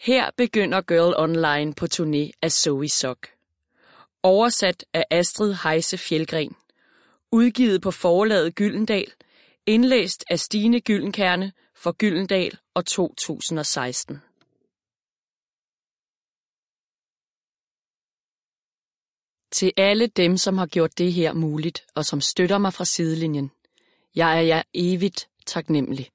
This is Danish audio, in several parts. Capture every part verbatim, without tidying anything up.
Her begynder Girl Online på turné af Zoe Sok. Oversat af Astrid Heise Fjeldgren. Udgivet på forlaget Gyldendal. Indlæst af Stine Gyldenkerne for Gyldendal og to tusind og seksten. Til alle dem, som har gjort det her muligt, og som støtter mig fra sidelinjen. Jeg er jer evigt taknemmelig.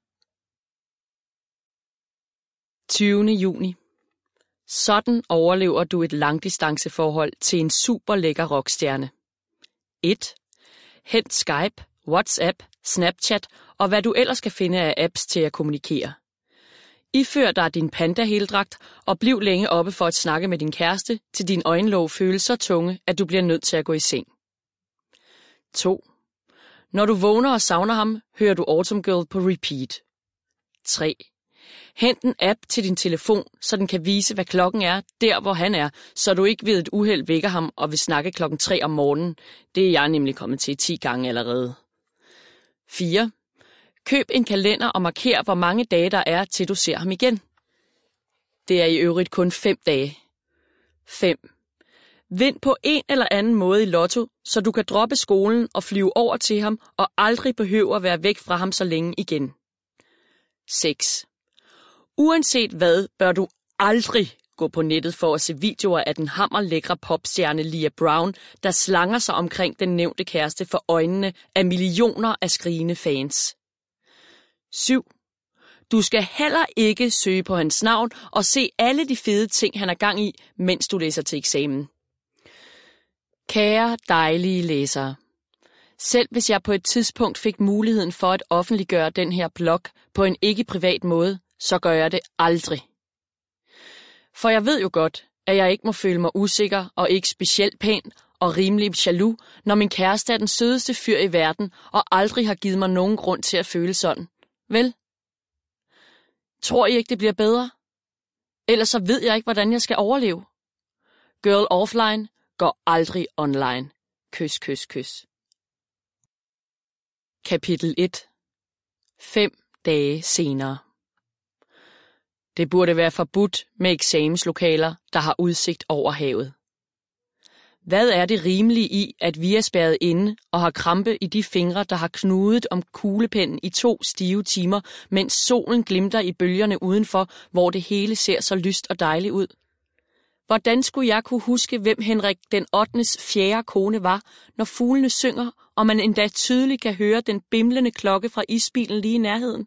tyvende juni. Sådan overlever du et langdistanceforhold til en super lækker rockstjerne. et. Hent Skype, WhatsApp, Snapchat og hvad du ellers skal finde af apps til at kommunikere. Ifør dig din panda-heldragt og bliv længe oppe for at snakke med din kæreste, til din øjenlåg føles så tunge, at du bliver nødt til at gå i seng. to. Når du vågner og savner ham, hører du Autumn Girl på repeat. tre. Hent en app til din telefon, så den kan vise, hvad klokken er, der hvor han er, så du ikke ved et uheld vækker ham og vil snakke klokken tre om morgenen. Det er jeg nemlig kommet til ti gange allerede. fire. Køb en kalender og marker, hvor mange dage der er, til du ser ham igen. Det er i øvrigt kun fem dage. fem. Vind på en eller anden måde i lotto, så du kan droppe skolen og flyve over til ham og aldrig behøver at være væk fra ham så længe igen. seks. Uanset hvad, bør du aldrig gå på nettet for at se videoer af den hammerlækre popstjerne Lia Brown, der slanger sig omkring den nævnte kæreste for øjnene af millioner af skrigende fans. syv. Du skal heller ikke søge på hans navn og se alle de fede ting, han er gang i, mens du læser til eksamen. Kære dejlige læsere. Selv hvis jeg på et tidspunkt fik muligheden for at offentliggøre den her blog på en ikke-privat måde, så gør jeg det aldrig. For jeg ved jo godt, at jeg ikke må føle mig usikker og ikke specielt pæn og rimelig jaloux, når min kæreste er den sødeste fyr i verden og aldrig har givet mig nogen grund til at føle sådan. Vel? Tror I ikke, det bliver bedre? Ellers så ved jeg ikke, hvordan jeg skal overleve. Girl offline går aldrig online. Kys, kys, kys. Kapitel et. Fem dage senere. Det burde være forbudt med eksamenslokaler, der har udsigt over havet. Hvad er det rimelige i, at vi er spærret inde og har krampe i de fingre, der har knudet om kuglepennen i to stive timer, mens solen glimter i bølgerne udenfor, hvor det hele ser så lyst og dejligt ud? Hvordan skulle jeg kunne huske, hvem Henrik den ottendes fjerde kone var, når fuglene synger, og man endda tydeligt kan høre den bimlende klokke fra isbilen lige i nærheden?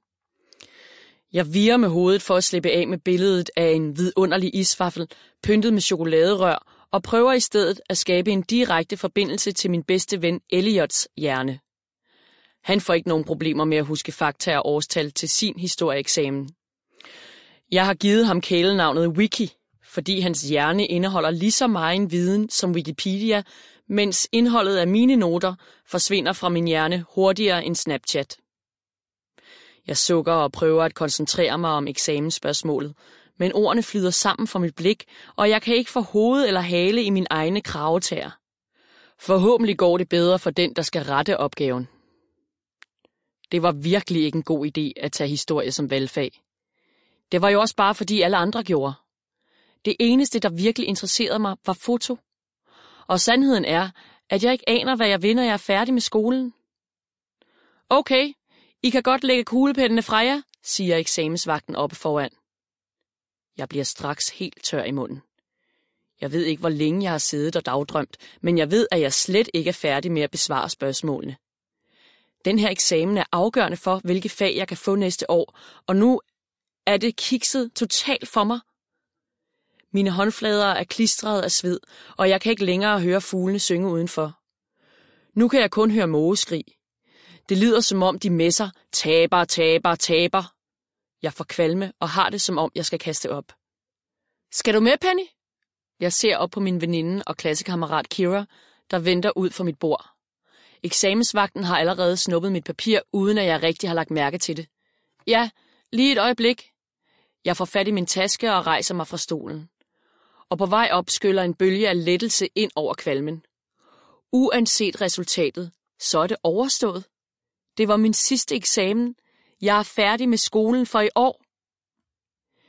Jeg virrer med hovedet for at slippe af med billedet af en vidunderlig isvaffel, pyntet med chokoladerør, og prøver i stedet at skabe en direkte forbindelse til min bedste ven Elliots hjerne. Han får ikke nogen problemer med at huske fakta og årstal til sin historieeksamen. Jeg har givet ham kælenavnet Wiki, fordi hans hjerne indeholder lige så meget viden som Wikipedia, mens indholdet af mine noter forsvinder fra min hjerne hurtigere end Snapchat. Jeg sukker og prøver at koncentrere mig om eksamensspørgsmålet, men ordene flyder sammen for mit blik, og jeg kan ikke få hoved eller hale i min egne kravetæer. Forhåbentlig går det bedre for den, der skal rette opgaven. Det var virkelig ikke en god idé at tage historie som valgfag. Det var jo også bare fordi alle andre gjorde. Det eneste, der virkelig interesserede mig, var foto. Og sandheden er, at jeg ikke aner, hvad jeg vil, når jeg er færdig med skolen. Okay, I kan godt lægge kuglepennene fra jer, siger eksamensvagten oppe foran. Jeg bliver straks helt tør i munden. Jeg ved ikke, hvor længe jeg har siddet og dagdrømt, men jeg ved, at jeg slet ikke er færdig med at besvare spørgsmålene. Den her eksamen er afgørende for, hvilke fag jeg kan få næste år, og nu er det kikset totalt for mig. Mine håndflader er klistret af sved, og jeg kan ikke længere høre fuglene synge udenfor. Nu kan jeg kun høre mågeskrig. Det lyder som om de messer, taber, taber, taber. Jeg får kvalme og har det som om, jeg skal kaste op. Skal du med, Penny? Jeg ser op på min veninde og klassekammerat Kira, der venter ud for mit bord. Eksamensvagten har allerede snuppet mit papir, uden at jeg rigtig har lagt mærke til det. Ja, lige et øjeblik. Jeg får fat i min taske og rejser mig fra stolen. Og på vej op skyller en bølge af lettelse ind over kvalmen. Uanset resultatet, så er det overstået. Det var min sidste eksamen. Jeg er færdig med skolen for i år.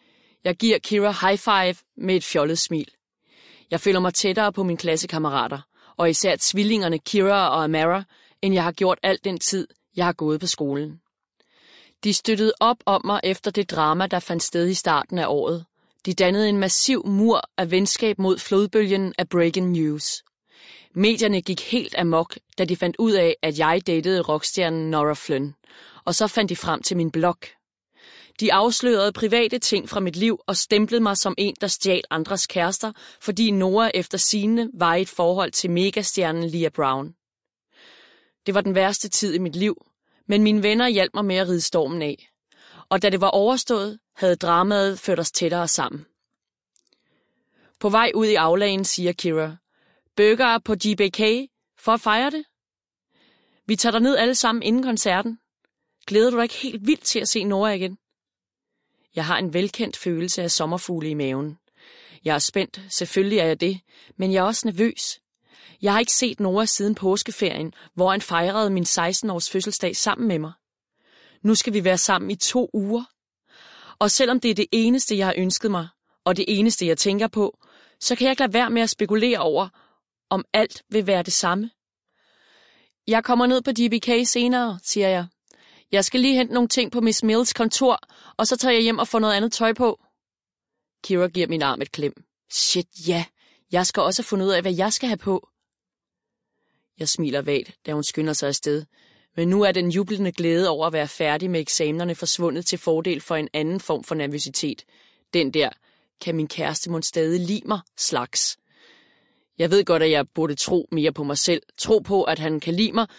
Jeg giver Kira high five med et fjollet smil. Jeg føler mig tættere på mine klassekammerater, og især tvillingerne Kira og Amara, end jeg har gjort al den tid, jeg har gået på skolen. De støttede op om mig efter det drama, der fandt sted i starten af året. De dannede en massiv mur af venskab mod flodbølgen af breaking news. Medierne gik helt amok, da de fandt ud af, at jeg datede rockstjernen Nora Flynn, og så fandt de frem til min blog. De afslørede private ting fra mit liv og stemplede mig som en, der stjal andres kærester, fordi Nora efter sigende var i et forhold til megastjernen Leah Brown. Det var den værste tid i mit liv, men mine venner hjalp mig med at ride stormen af. Og da det var overstået, havde dramaet ført os tættere sammen. På vej ud i aulaen siger Kira, burger på G B K for at fejre det. Vi tager ned alle sammen inden koncerten. Glæder du dig ikke helt vildt til at se Nora igen? Jeg har en velkendt følelse af sommerfugle i maven. Jeg er spændt, selvfølgelig er jeg det, men jeg er også nervøs. Jeg har ikke set Nora siden påskeferien, hvor han fejrede min seksten-års fødselsdag sammen med mig. Nu skal vi være sammen i to uger. Og selvom det er det eneste, jeg har ønsket mig, og det eneste, jeg tænker på, så kan jeg ikke lade være med at spekulere over, om alt vil være det samme. Jeg kommer ned på G B K senere, siger jeg. Jeg skal lige hente nogle ting på Miss Mills kontor, og så tager jeg hjem og får noget andet tøj på. Kira giver min arm et klem. Shit, ja. Jeg skal også have fundet ud af, hvad jeg skal have på. Jeg smiler vagt, da hun skynder sig afsted. Men nu er den jublende glæde over at være færdig med eksamenerne forsvundet til fordel for en anden form for nervøsitet. Den der, kan min kæreste mon stadig lide mig, slags. Jeg ved godt, at jeg burde tro mere på mig selv. Tro på, at han kan lide mig,